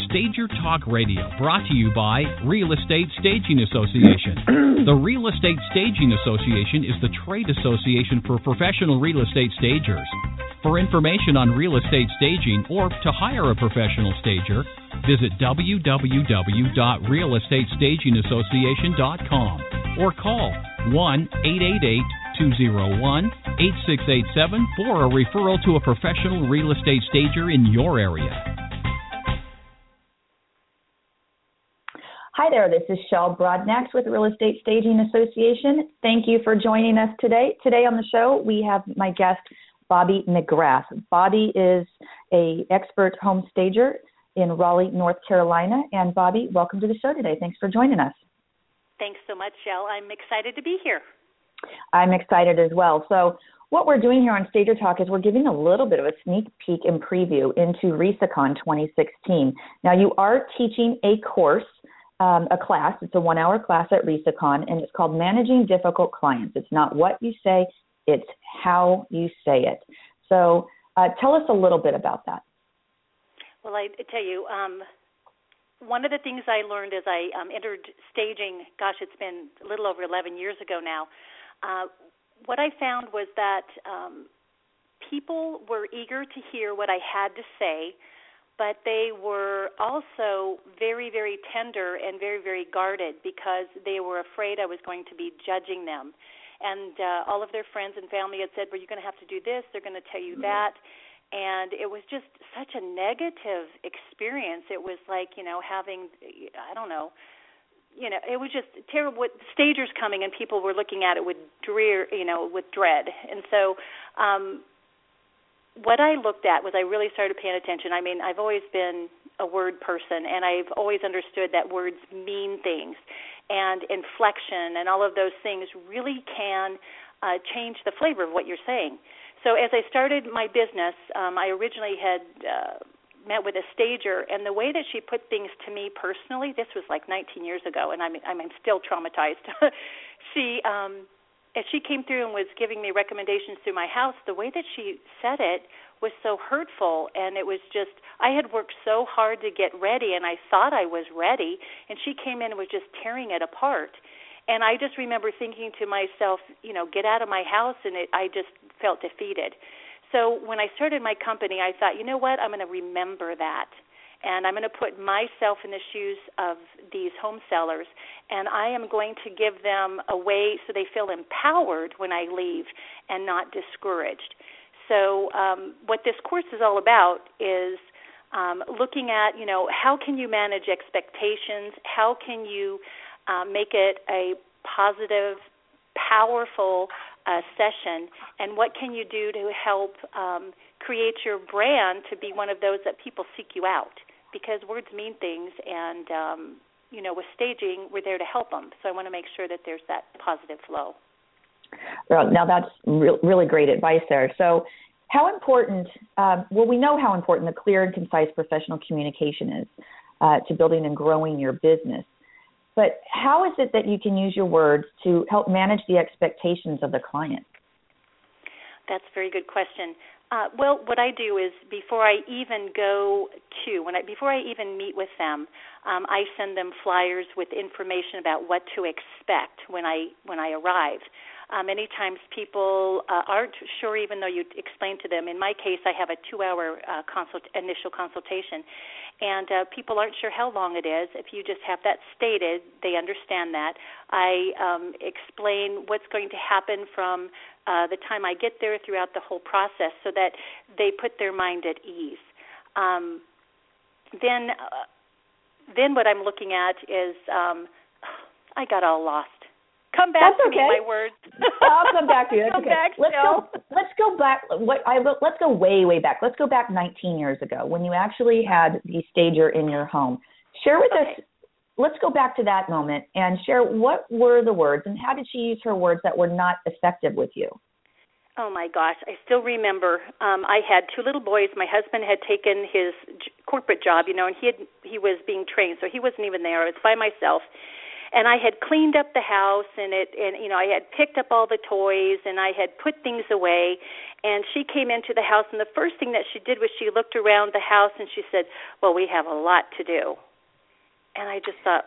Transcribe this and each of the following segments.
Stager Talk Radio, brought to you by Real Estate Staging Association. The Real Estate Staging Association is the trade association for professional real estate stagers. For information on real estate staging or to hire a professional stager, visit www.realestatestagingassociation.com or call 1-888-201-8687 for a referral to a professional real estate stager in your area. Hi there, this is Shel Broadnax with the Real Estate Staging Association. Thank you for joining us today. Today on the show, we have my guest, Bobbi McGrath. Bobbi is an expert home stager in Raleigh, North Carolina. And Bobbi, welcome to the show today. Thanks for joining us. Thanks so much, Shel. I'm excited to be here. I'm excited as well. So what we're doing here on Stager Talk is we're giving a little bit of a sneak peek and preview into RESACON 2016. Now, you are teaching a course, a class. It's a 1-hour class at RESACON, and it's called Managing Difficult Clients. It's not what you say, it's how you say it. So tell us a little bit about that. Well, I tell you, one of the things I learned as I entered staging, it's been a little over 11 years ago now, what I found was that people were eager to hear what I had to say, but they were also very, very tender and very, very guarded because they were afraid I was going to be judging them. And all of their friends and family had said, well, you're going to have to do this, they're going to tell you that. And it was just such a negative experience. It was like, having, it was just terrible. Stagers coming and people were looking at it with dread. And so what I looked at was I really started paying attention. I mean, I've always been a word person, and I've always understood that words mean things. And inflection and all of those things really can change the flavor of what you're saying. So as I started my business, I originally had met with a stager, and the way that she put things to me personally, this was like 19 years ago, and I'm still traumatized. As she came through and was giving me recommendations through my house, the way that she said it was so hurtful, and it was just, I had worked so hard to get ready, and I thought I was ready, and she came in and was just tearing it apart. And I just remember thinking to myself, get out of my house, and I just felt defeated. So when I started my company, I thought, you know what, I'm going to remember that. And I'm going to put myself in the shoes of these home sellers, and I am going to give them a way so they feel empowered when I leave and not discouraged. So what this course is all about is looking at, how can you manage expectations? How can you make it a positive, powerful session, and what can you do to help create your brand to be one of those that people seek you out? Because words mean things, and, with staging, we're there to help them. So I want to make sure that there's that positive flow. Well, now that's really great advice there. So how important, we know how important the clear and concise professional communication is to building and growing your business. But how is it that you can use your words to help manage the expectations of the client? That's a very good question. Well, what I do is before I even before I even meet with them, I send them flyers with information about what to expect when I arrive. Many times people aren't sure, even though you explain to them. In my case, I have a 2-hour initial consultation, and people aren't sure how long it is. If you just have that stated, they understand that. I explain what's going to happen from the time I get there throughout the whole process so that they put their mind at ease. Then what I'm looking at is I got all lost. Come back to me, my words. I'll come back to you. That's okay. Let's go back. Let's go way back. Let's go back 19 years ago when you actually had the stager in your home. Share with us. Let's go back to that moment and share what were the words and how did she use her words that were not effective with you? Oh, my gosh. I still remember I had 2 little boys. My husband had taken his corporate job, and he was being trained, so he wasn't even there. I was by myself. And I had cleaned up the house, and I had picked up all the toys, and I had put things away. And she came into the house, and the first thing that she did was she looked around the house, and she said, "Well, we have a lot to do." And I just thought,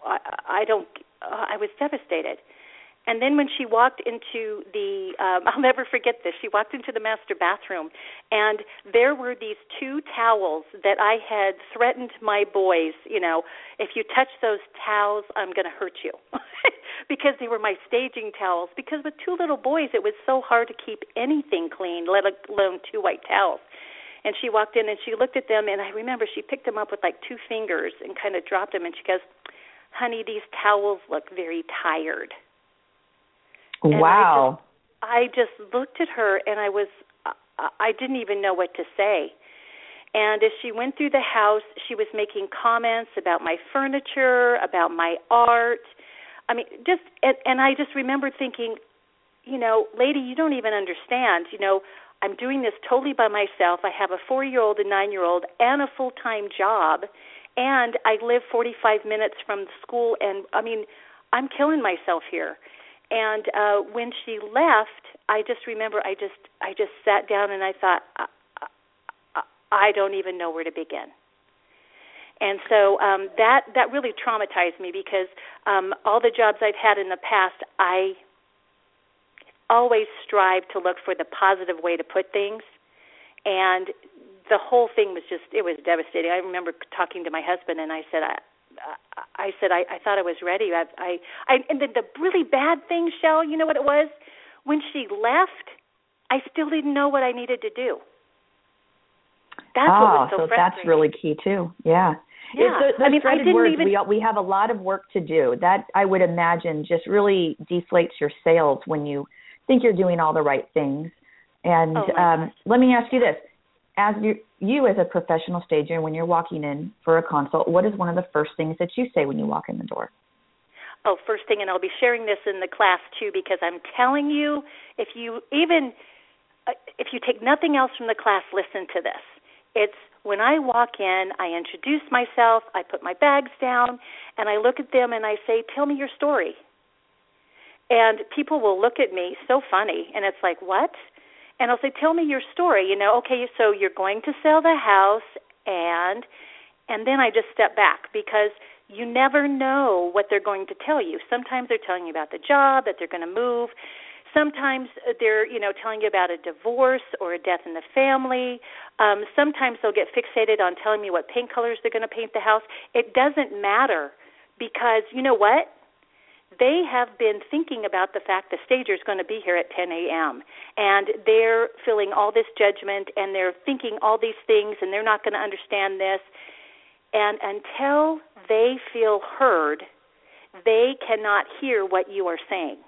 I was devastated. And then when she walked into I'll never forget this, she walked into the master bathroom, and there were these 2 towels that I had threatened my boys, if you touch those towels, I'm going to hurt you, because they were my staging towels. Because with 2 little boys, it was so hard to keep anything clean, let alone 2 white towels. And she walked in, and she looked at them, and I remember she picked them up with like 2 fingers and kind of dropped them, and she goes, "Honey, these towels look very tired." Wow. And I just looked at her, and I didn't even know what to say. And as she went through the house, she was making comments about my furniture, about my art. I mean, and I just remember thinking, lady, you don't even understand. I'm doing this totally by myself. I have a 4-year-old, a 9-year-old, and a full-time job, and I live 45 minutes from the school, and, I'm killing myself here. And when she left, I just remember I just sat down and I thought, I don't even know where to begin. And so that really traumatized me, because all the jobs I'd had in the past, I always strive to look for the positive way to put things. And the whole thing was it was devastating. I remember talking to my husband, and I said, I thought I was ready. And then the really bad thing, Shell, you know what it was? When she left, I still didn't know what I needed to do. That's what was so frustrating. That's really key too. Yeah. Yeah. I didn't words, we have a lot of work to do. That, I would imagine, just really deflates your sails when you think you're doing all the right things. And let me ask you this. As you as a professional stager, when you're walking in for a consult, what is one of the first things that you say when you walk in the door? Oh, first thing, and I'll be sharing this in the class too, because I'm telling you, if you take nothing else from the class, listen to this. It's when I walk in, I introduce myself, I put my bags down, and I look at them and I say, "Tell me your story." And people will look at me so funny, and it's like, "What?" And I'll say, "Tell me your story. Okay, so you're going to sell the house," and then I just step back, because you never know what they're going to tell you. Sometimes they're telling you about the job, that they're going to move. Sometimes they're, telling you about a divorce or a death in the family. Sometimes they'll get fixated on telling me what paint colors they're going to paint the house. It doesn't matter, because you know what? They have been thinking about the fact the stager is going to be here at 10 a.m., and they're feeling all this judgment, and they're thinking all these things, and they're not going to understand this. And until they feel heard, they cannot hear what you are saying.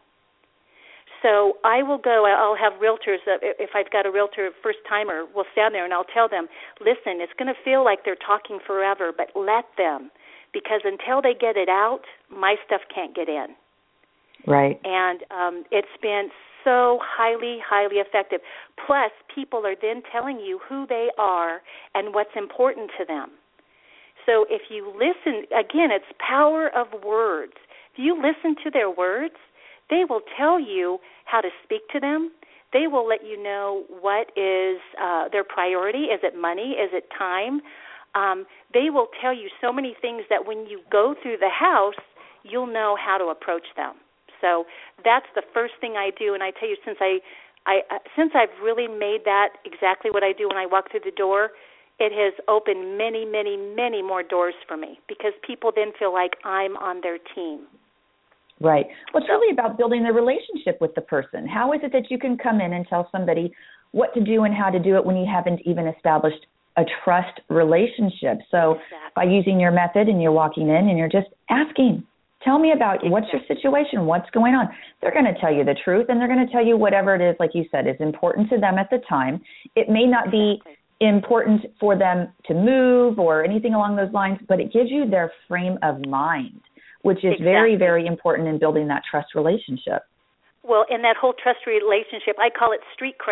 So I'll have realtors, if I've got a realtor first-timer, we'll stand there and I'll tell them, "Listen, it's going to feel like they're talking forever, but let them. Because until they get it out, my stuff can't get in." Right. And it's been so highly, highly effective. Plus, people are then telling you who they are and what's important to them. So if you listen, again, it's power of words. If you listen to their words, they will tell you how to speak to them. They will let you know what is their priority. Is it money? Is it time? They will tell you so many things that when you go through the house, you'll know how to approach them. So that's the first thing I do. And I tell you, since I've really made that exactly what I do when I walk through the door, it has opened many, many, many more doors for me, because people then feel like I'm on their team. Right. Well, it's really about building the relationship with the person. How is it that you can come in and tell somebody what to do and how to do it when you haven't even established a trust relationship? So by using your method, and you're walking in and you're just asking, "Tell me about what's your situation, what's going on." They're going to tell you the truth, and they're going to tell you whatever it is, like you said, is important to them at the time. It may not be important for them to move or anything along those lines, but it gives you their frame of mind, which is very, very important in building that trust relationship. Well, in that whole trust relationship, I call it street cred.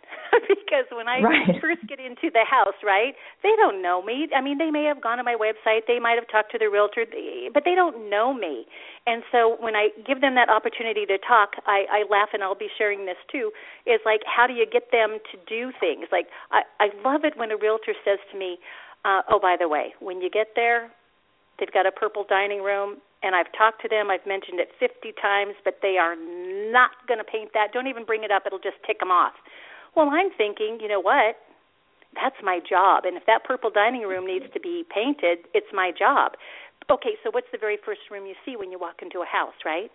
because when I first get into the house, right, they don't know me. I mean, they may have gone to my website, they might have talked to their realtor, but they don't know me. And so when I give them that opportunity to talk, I laugh, and I'll be sharing this too, is like, how do you get them to do things? Like, I love it when a realtor says to me, oh, by the way, when you get there, they've got a purple dining room, and I've talked to them. I've mentioned it 50 times, but they are not going to paint that. Don't even bring it up. It'll just tick them off. Well, I'm thinking, you know what? That's my job. And if that purple dining room needs to be painted, it's my job. Okay, so what's the very first room you see when you walk into a house, right?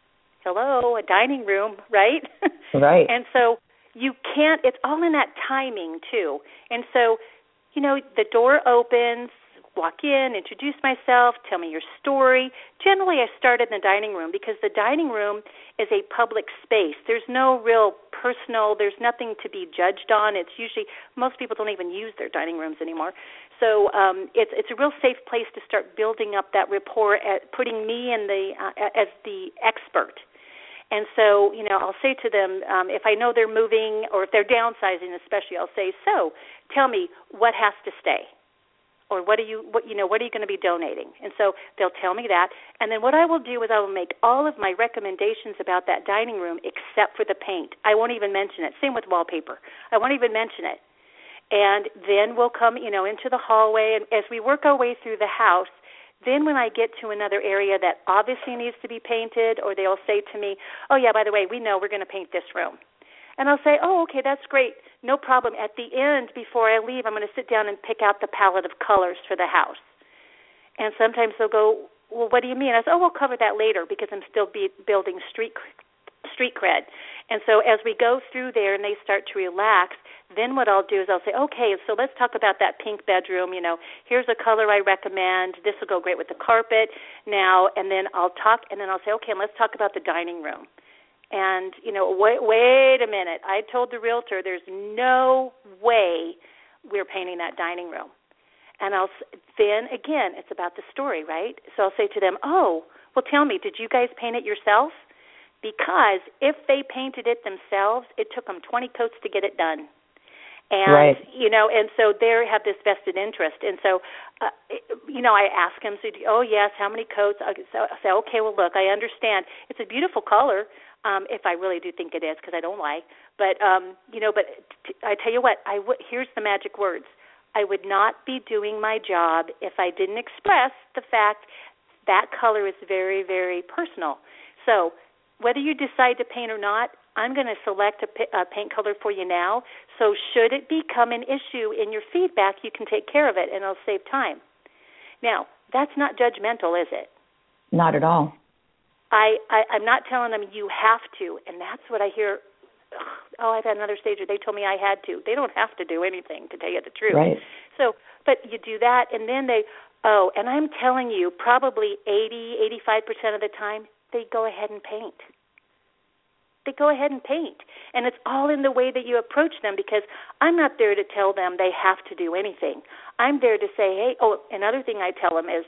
Hello, a dining room, right? Right. And so you can't, it's all in that timing, too. And so, you know, the door opens, walk in, introduce myself, tell me your story. Generally, I start in the dining room because the dining room is a public space. There's no real personal, there's nothing to be judged on. It's usually, most people don't even use their dining rooms anymore. So it's a real safe place to start building up that rapport, putting me in as the expert. And so, you know, I'll say to them, if I know they're moving or if they're downsizing especially, I'll say, so tell me what has to stay. Or what are you going to be donating? And so they'll tell me that. And then what I will do is I will make all of my recommendations about that dining room except for the paint. I won't even mention it. Same with wallpaper. I won't even mention it. And then we'll come, you know, into the hallway. And as we work our way through the house, then when I get to another area that obviously needs to be painted, or they'll say to me, oh, yeah, by the way, we know we're going to paint this room. And I'll say, oh, okay, that's great. No problem. At the end, before I leave, I'm going to sit down and pick out the palette of colors for the house. And sometimes they'll go, well, what do you mean? I say, oh, we'll cover that later because I'm still building street cred. And so as we go through there and they start to relax, then what I'll do is I'll say, okay, so let's talk about that pink bedroom. You know, here's a color I recommend. This will go great with the carpet now. And then I'll talk, and then I'll say, okay, let's talk about the dining room. And, you know, wait a minute. I told the realtor there's no way we're painting that dining room. And then, again, it's about the story, right? So I'll say to them, oh, well, tell me, did you guys paint it yourself? Because if they painted it themselves, it took them 20 coats to get it done. And, you know, and so they have this vested interest. And so, you know, I ask them, so, oh, yes, how many coats? I say, okay, well, look, I understand. It's a beautiful color. If I really do think it is, because I don't lie. But, you know, I tell you what, here's the magic words. I would not be doing my job if I didn't express the fact that color is very, very personal. So whether you decide to paint or not, I'm going to select a paint color for you now. So should it become an issue in your feedback, you can take care of it, and it'll save time. Now, that's not judgmental, is it? Not at all. I'm not telling them you have to, and that's what I hear. Oh, I've had another stager. They told me I had to. They don't have to do anything, to tell you the truth. Right. So, but you do that, and then and I'm telling you, probably 85% of the time, they go ahead and paint. They go ahead and paint. And it's all in the way that you approach them, because I'm not there to tell them they have to do anything. I'm there to say, hey, another thing I tell them is,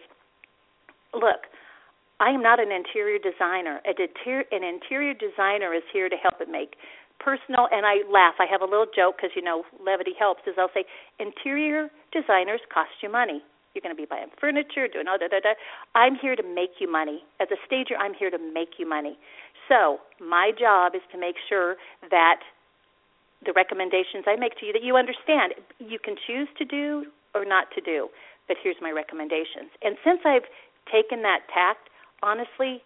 look, I am not an interior designer. An interior designer is here to help it make personal, and I laugh. I have a little joke because, you know, levity helps, is I'll say, interior designers cost you money. You're going to be buying furniture, doing all that. I'm here to make you money. As a stager, I'm here to make you money. So my job is to make sure that the recommendations I make to you, that you understand. You can choose to do or not to do, but here's my recommendations. And since I've taken that tact, honestly,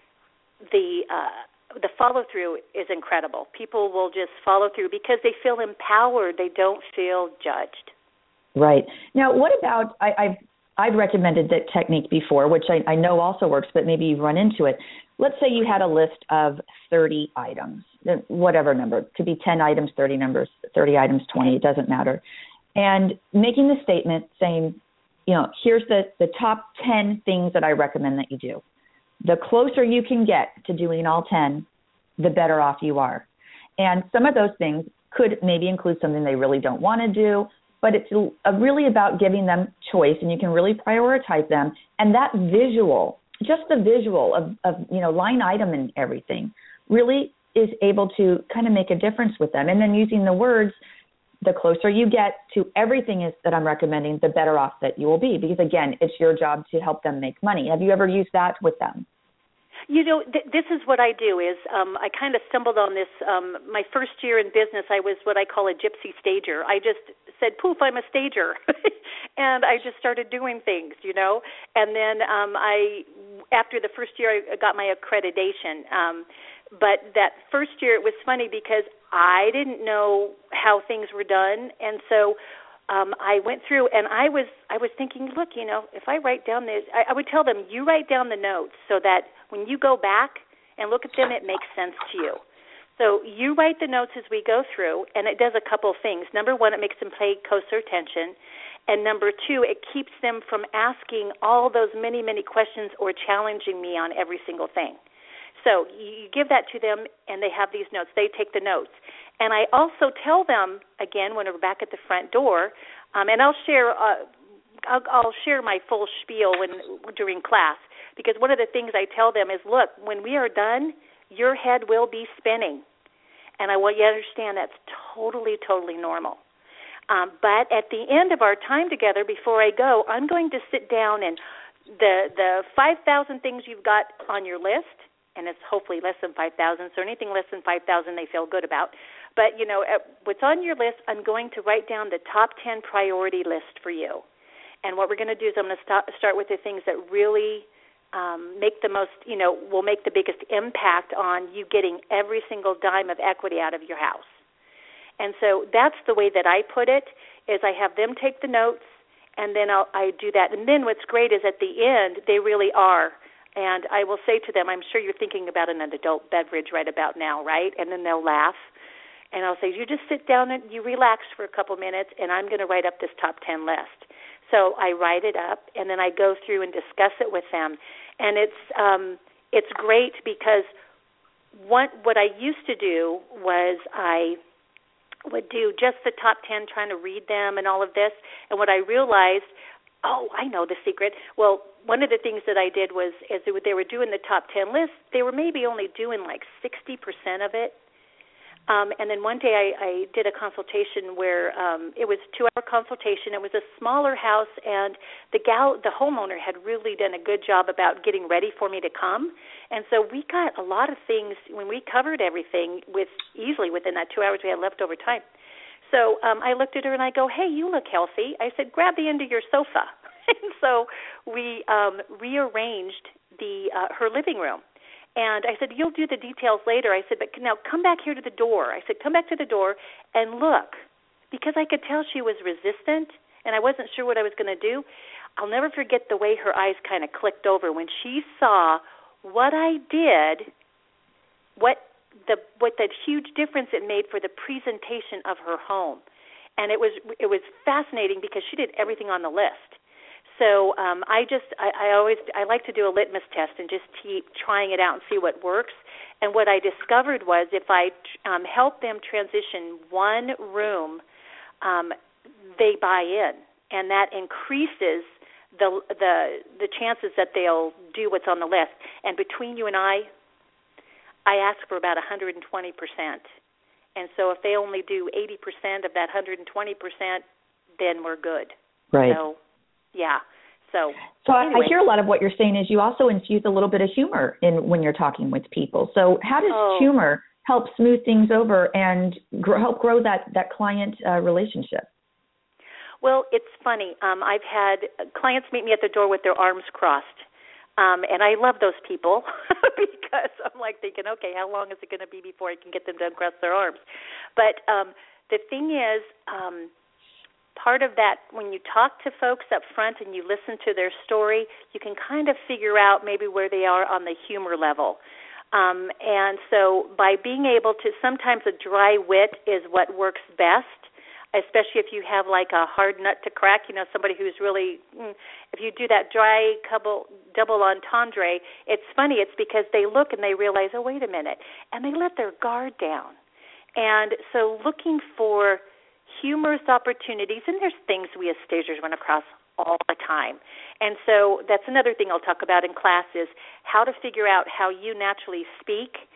the follow-through is incredible. People will just follow through because they feel empowered. They don't feel judged. Right. Now, what about, I've recommended that technique before, which I know also works, but maybe you've run into it. Let's say you had a list of 30 items, whatever number. It could be 10 items, 30 numbers, 30 items, 20, it doesn't matter. And making the statement saying, you know, here's the top 10 things that I recommend that you do. The closer you can get to doing all 10, the better off you are. And some of those things could maybe include something they really don't want to do, but it's really about giving them choice, and you can really prioritize them. And that visual, just the visual of you know, line item and everything, really is able to kind of make a difference with them. And then using the words, the closer you get to everything is that I'm recommending, the better off that you will be. Because, again, it's your job to help them make money. Have you ever used that with them? You know, this is what I do is I kind of stumbled on this. My first year in business, I was what I call a gypsy stager. I just said, poof, I'm a stager. And I just started doing things, you know. And then after the first year, I got my accreditation. But that first year, it was funny because I didn't know how things were done. And so I went through, and I was thinking, look, you know, if I write down this, I would tell them, you write down the notes so that when you go back and look at them, it makes sense to you. So you write the notes as we go through, and it does a couple of things. Number one, it makes them pay closer attention. And number two, it keeps them from asking all those many, many questions or challenging me on every single thing. So you give that to them, and they have these notes. They take the notes. And I also tell them, again, when we're back at the front door, and I'll share my full spiel during class, because one of the things I tell them is, look, when we are done, your head will be spinning. And I want you to understand that's totally, totally normal. But at the end of our time together, before I go, I'm going to sit down and the 5,000 things you've got on your list, and it's hopefully less than 5,000, so anything less than 5,000 they feel good about. But, you know, what's on your list, I'm going to write down the top 10 priority list for you. And what we're going to do is I'm going to start with the things that really make the most, you know, will make the biggest impact on you getting every single dime of equity out of your house. And so that's the way that I put it, is I have them take the notes, and then I do that. And then what's great is at the end, they really are. And I will say to them, I'm sure you're thinking about an adult beverage right about now, right? And then they'll laugh. And I'll say, you just sit down and you relax for a couple minutes, and I'm going to write up this top 10 list. So I write it up, and then I go through and discuss it with them. And it's great because what I used to do was I would do just the top 10, trying to read them and all of this. And what I realized, I know the secret. Well, one of the things that I did was, as they were doing the top 10 list, they were maybe only doing like 60% of it. And then one day I did a consultation where it was a 2-hour consultation. It was a smaller house, and the homeowner had really done a good job about getting ready for me to come. And so we got a lot of things when we covered everything easily within that 2 hours we had left over time. So I looked at her and I go, hey, you look healthy. I said, grab the end of your sofa. And so we rearranged her living room. And I said, you'll do the details later. I said, but now come back here to the door. I said, come back to the door and look. Because I could tell she was resistant and I wasn't sure what I was going to do. I'll never forget the way her eyes kind of clicked over when she saw what I did, what the huge difference it made for the presentation of her home. And it was fascinating because she did everything on the list. So I like to do a litmus test and just keep trying it out and see what works. And what I discovered was if I help them transition one room, they buy in, and that increases the chances that they'll do what's on the list. And between you and I ask for about 120%. And so if they only do 80% of that 120%, then we're good. Right. So, yeah. So anyway. I hear a lot of what you're saying is you also infuse a little bit of humor when you're talking with people. So how does humor help smooth things over and help grow that client relationship? Well, it's funny. I've had clients meet me at the door with their arms crossed. And I love those people because I'm like thinking, okay, how long is it going to be before I can get them to uncross their arms? But the thing is, part of that, when you talk to folks up front and you listen to their story, you can kind of figure out maybe where they are on the humor level. And so by being able to, sometimes a dry wit is what works best, especially if you have like a hard nut to crack, somebody who's really, if you do that dry double entendre, it's funny. It's because they look and they realize, oh, wait a minute, and they let their guard down. And so looking for humorous opportunities, and there's things we as stagers run across all the time. And so that's another thing I'll talk about in class is how to figure out how you naturally speak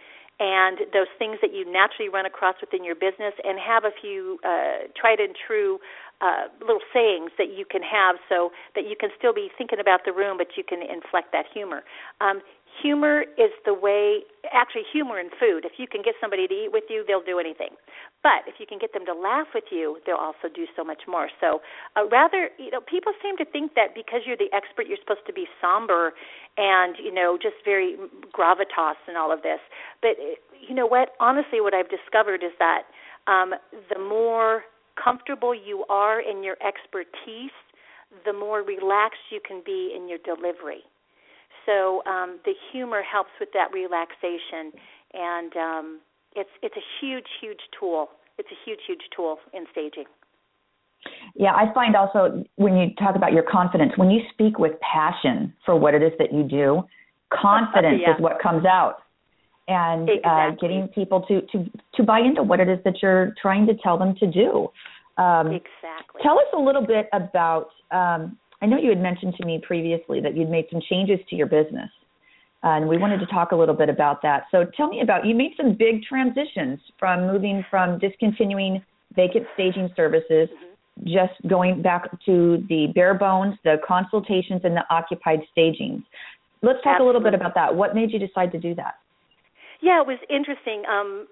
and those things that you naturally run across within your business, and have a few tried and true little sayings that you can have so that you can still be thinking about the room, but you can inflect that humor. Humor is the way, actually humor in food. If you can get somebody to eat with you, they'll do anything. But if you can get them to laugh with you, they'll also do so much more. So people seem to think that because you're the expert, you're supposed to be somber and, just very gravitas and all of this. But you know what? Honestly, what I've discovered is that the more comfortable you are in your expertise, the more relaxed you can be in your delivery. So the humor helps with that relaxation, and it's a huge, huge tool. It's a huge, huge tool in staging. Yeah, I find also when you talk about your confidence, when you speak with passion for what it is that you do, confidence is what comes out. And getting people to buy into what it is that you're trying to tell them to do. Exactly. Tell us a little bit about I know you had mentioned to me previously that you'd made some changes to your business, and we wanted to talk a little bit about that. So tell me about, you made some big transitions from moving from discontinuing vacant staging services, just going back to the bare bones, the consultations, and the occupied stagings. Let's talk a little bit about that. What made you decide to do that? Yeah, it was interesting.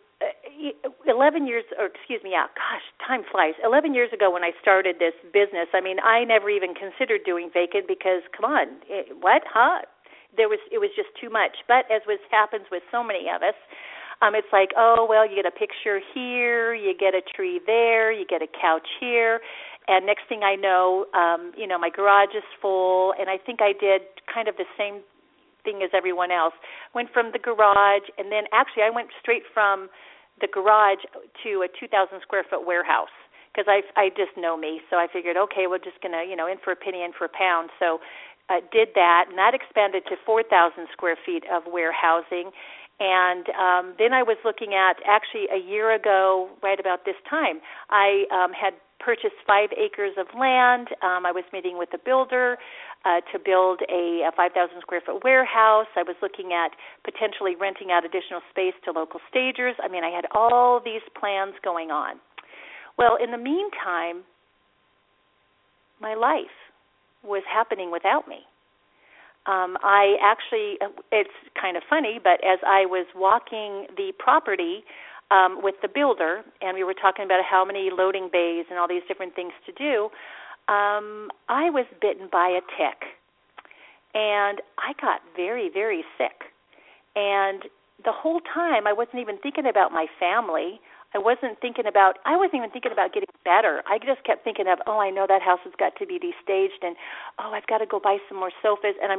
11 years, time flies. 11 years ago when I started this business, I never even considered doing vacant because, come on, it was just too much. But as happens with so many of us, it's like, you get a picture here, you get a tree there, you get a couch here, and next thing I know, my garage is full, and I think I did kind of the same thing as everyone else. Went from the garage, and then actually I went straight from the garage to a 2,000 square foot warehouse because I just know me. So I figured, okay, we're just going to, in for a penny, in for a pound. So did that, and that expanded to 4,000 square feet of warehousing. And then I was looking at, actually a year ago, right about this time, I had purchased 5 acres of land. I was meeting with a builder to build a 5,000 square foot warehouse. I was looking at potentially renting out additional space to local stagers. I had all these plans going on. Well, in the meantime, my life was happening without me. It's kind of funny, but as I was walking the property with the builder, and we were talking about how many loading bays and all these different things to do, I was bitten by a tick, and I got very, very sick. And the whole time, I wasn't even thinking about my family. I wasn't even thinking about getting better. I just kept thinking of, I know that house has got to be destaged, and I've got to go buy some more sofas. And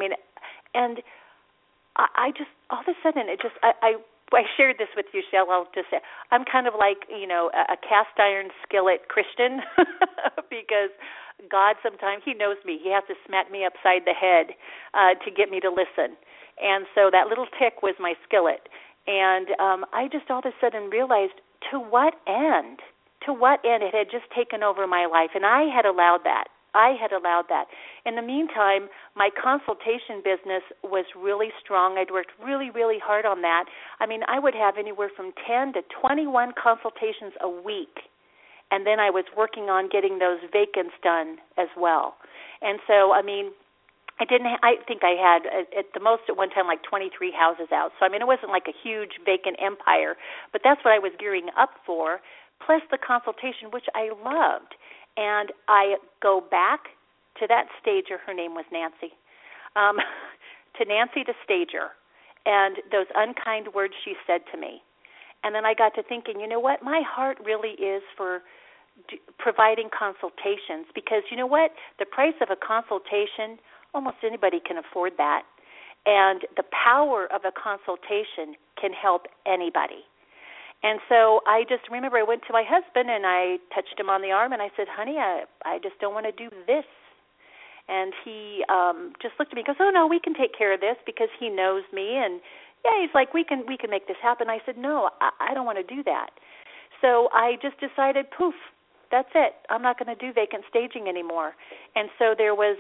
I just all of a sudden I shared this with you, Shell. I'll just say I'm kind of like a cast iron skillet Christian because God sometimes He knows me. He has to smack me upside the head to get me to listen. And so that little tick was my skillet. And I just all of a sudden realized, to what end? To what end? It had just taken over my life, and I had allowed that. In the meantime, my consultation business was really strong. I'd worked really, really hard on that. I would have anywhere from 10 to 21 consultations a week, and then I was working on getting those vacants done as well. And so, I think I had at the most at one time like 23 houses out. So, it wasn't like a huge vacant empire, but that's what I was gearing up for, plus the consultation, which I loved. And I go back to that stager. Her name was Nancy. To Nancy the stager, and those unkind words she said to me. And then I got to thinking, you know what? My heart really is for providing consultations because, you know what? The price of a consultation, almost anybody can afford that. And the power of a consultation can help anybody. And so I just remember I went to my husband and I touched him on the arm and I said, honey, I just don't want to do this. And he just looked at me and goes, oh, no, we can take care of this because he knows me. And, yeah, he's like, we can make this happen. I said, no, I don't want to do that. So I just decided, poof, that's it. I'm not going to do vacant staging anymore. And so there was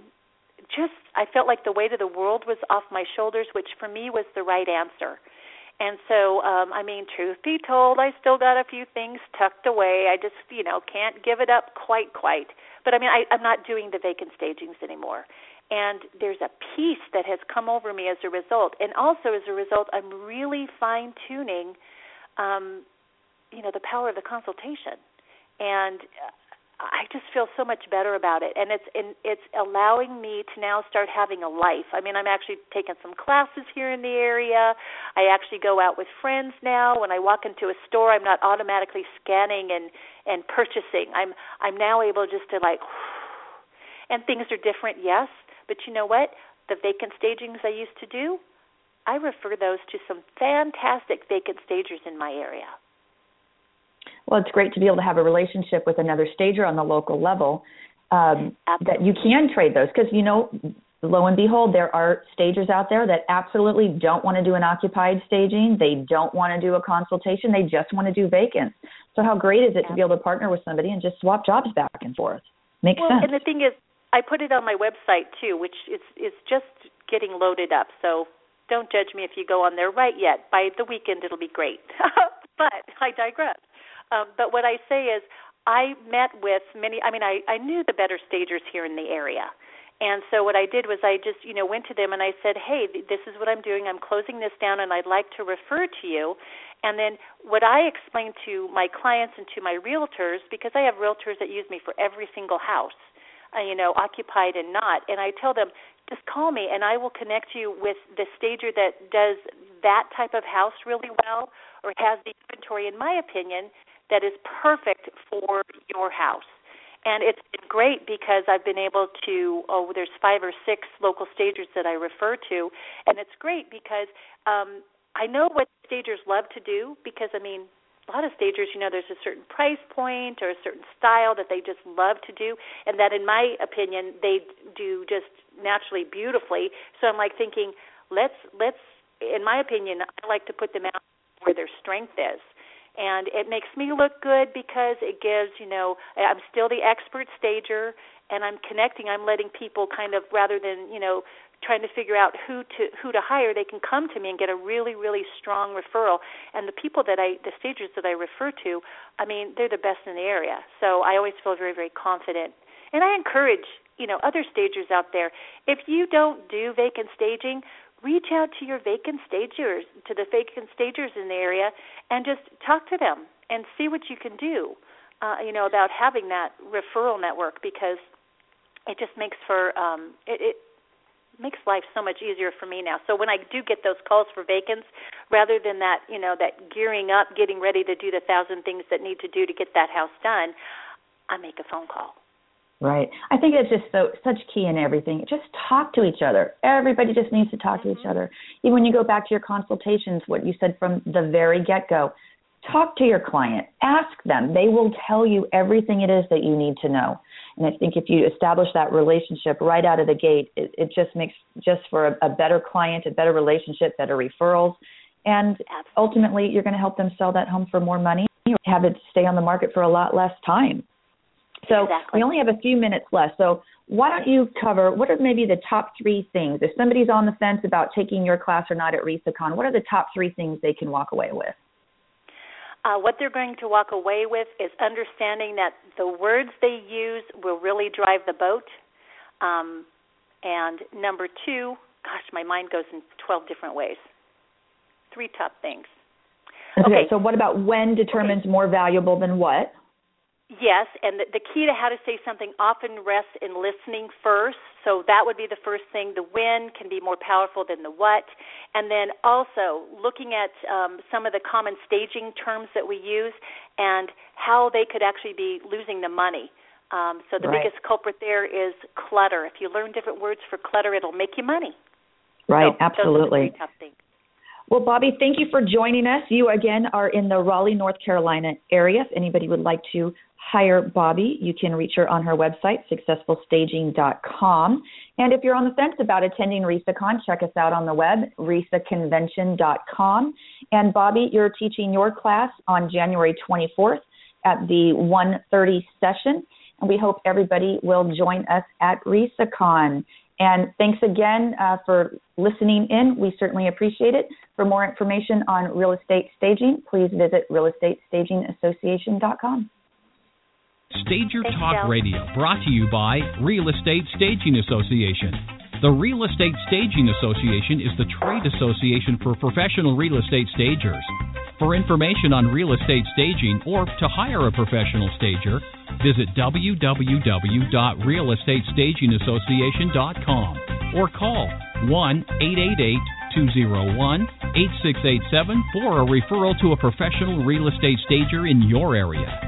I felt like the weight of the world was off my shoulders, which for me was the right answer. And so, truth be told, I still got a few things tucked away. I just, can't give it up quite. But, I'm not doing the vacant stagings anymore. And there's a peace that has come over me as a result. And also as a result, I'm really fine-tuning, the power of the consultation. And I just feel so much better about it. And it's allowing me to now start having a life. I'm actually taking some classes here in the area. I actually go out with friends now. When I walk into a store, I'm not automatically scanning and purchasing. I'm now able just to and things are different, yes. But you know what? The vacant stagings I used to do, I refer those to some fantastic vacant stagers in my area. Well, it's great to be able to have a relationship with another stager on the local level that you can trade those. Because, lo and behold, there are stagers out there that absolutely don't want to do an occupied staging. They don't want to do a consultation. They just want to do vacants. So how great is it to be able to partner with somebody and just swap jobs back and forth? Makes sense. And the thing is, I put it on my website, too, which is just getting loaded up. So don't judge me if you go on there right yet. By the weekend, it'll be great. But I digress. But what I say is I met with many, I knew the better stagers here in the area. And so what I did was I just, went to them and I said, hey, this is what I'm doing. I'm closing this down and I'd like to refer to you. And then what I explained to my clients and to my realtors, because I have realtors that use me for every single house, occupied and not. And I tell them, just call me and I will connect you with the stager that does that type of house really well or has the inventory, in my opinion, that is perfect for your house. And it's been great because I've been able to, there's 5 or 6 local stagers that I refer to. And it's great because I know what stagers love to do because, a lot of stagers, there's a certain price point or a certain style that they just love to do, and that, in my opinion, they do just naturally beautifully. So I'm thinking, let's. In my opinion, I like to put them out where their strength is, and it makes me look good because it gives, I'm still the expert stager, and I'm connecting. I'm letting people kind of, rather than trying to figure out who to hire, they can come to me and get a really, really strong referral. And the stagers that I refer to, they're the best in the area. So I always feel very, very confident. And I encourage, other stagers out there, if you don't do vacant staging, reach out to your vacant stagers, to the vacant stagers in the area, and just talk to them and see what you can do, about having that referral network, because it just makes for it makes life so much easier for me now. So when I do get those calls for vacants, rather than that, that gearing up, getting ready to do the 1,000 things that need to do to get that house done, I make a phone call. Right. I think it's just such key in everything. Just talk to each other. Everybody just needs to talk to each other. Even when you go back to your consultations, what you said from the very get-go, talk to your client. Ask them. They will tell you everything it is that you need to know. And I think if you establish that relationship right out of the gate, it just makes just for a better client, a better relationship, better referrals. And ultimately, you're going to help them sell that home for more money or have it stay on the market for a lot less time. So we only have a few minutes left. So why don't you cover, what are maybe the top 3 things? If somebody's on the fence about taking your class or not at RISACON, what are the top 3 things they can walk away with? What they're going to walk away with is understanding that the words they use will really drive the boat. And number 2, gosh, my mind goes in 12 different ways. 3 top things. Okay, so what about when determines more valuable than what? Yes, and the key to how to say something often rests in listening first. So that would be the first thing. The when can be more powerful than the what. And then also looking at some of the common staging terms that we use and how they could actually be losing the money. So the biggest culprit there is clutter. If you learn different words for clutter, it'll make you money. Right, so absolutely. Those are the 3 top things. Well, Bobby, thank you for joining us. You, again, are in the Raleigh, North Carolina area. If anybody would like to hire Bobby, you can reach her on her website, successfulstaging.com. And if you're on the fence about attending RISACON, check us out on the web, risaconvention.com. And Bobby, you're teaching your class on January 24th at the 1:30 session. And we hope everybody will join us at RISACON. And thanks again for listening in. We certainly appreciate it. For more information on real estate staging, please visit realestatestagingassociation.com. Stager Talk Radio, brought to you by Real Estate Staging Association. The Real Estate Staging Association is the trade association for professional real estate stagers. For information on real estate staging or to hire a professional stager, visit www.realestatestagingassociation.com or call 1-888-201-8687 for a referral to a professional real estate stager in your area.